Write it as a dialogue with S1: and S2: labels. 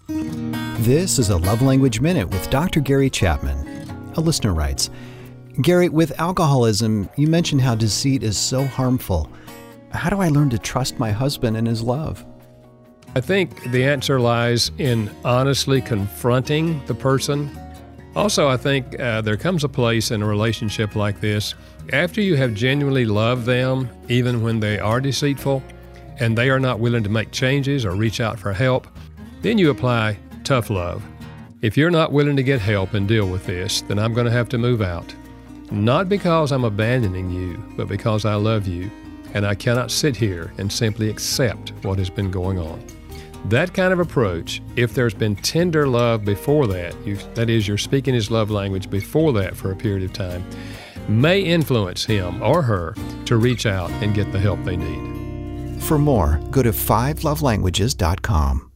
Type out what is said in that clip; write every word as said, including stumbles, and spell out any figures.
S1: This is a Love Language Minute with Doctor Gary Chapman. A listener writes, Gary, with alcoholism, you mentioned how deceit is so harmful. How do I learn to trust my husband and his love?
S2: I think the answer lies in honestly confronting the person. Also, I think uh, there comes a place in a relationship like this, after you have genuinely loved them, even when they are deceitful, and they are not willing to make changes or reach out for help, then you apply tough love. If you're not willing to get help and deal with this, then I'm going to have to move out. Not because I'm abandoning you, but because I love you, and I cannot sit here and simply accept what has been going on. That kind of approach, if there's been tender love before that, you, that is, you're speaking his love language before that for a period of time, may influence him or her to reach out and get the help they need.
S1: For more, go to five love languages dot com.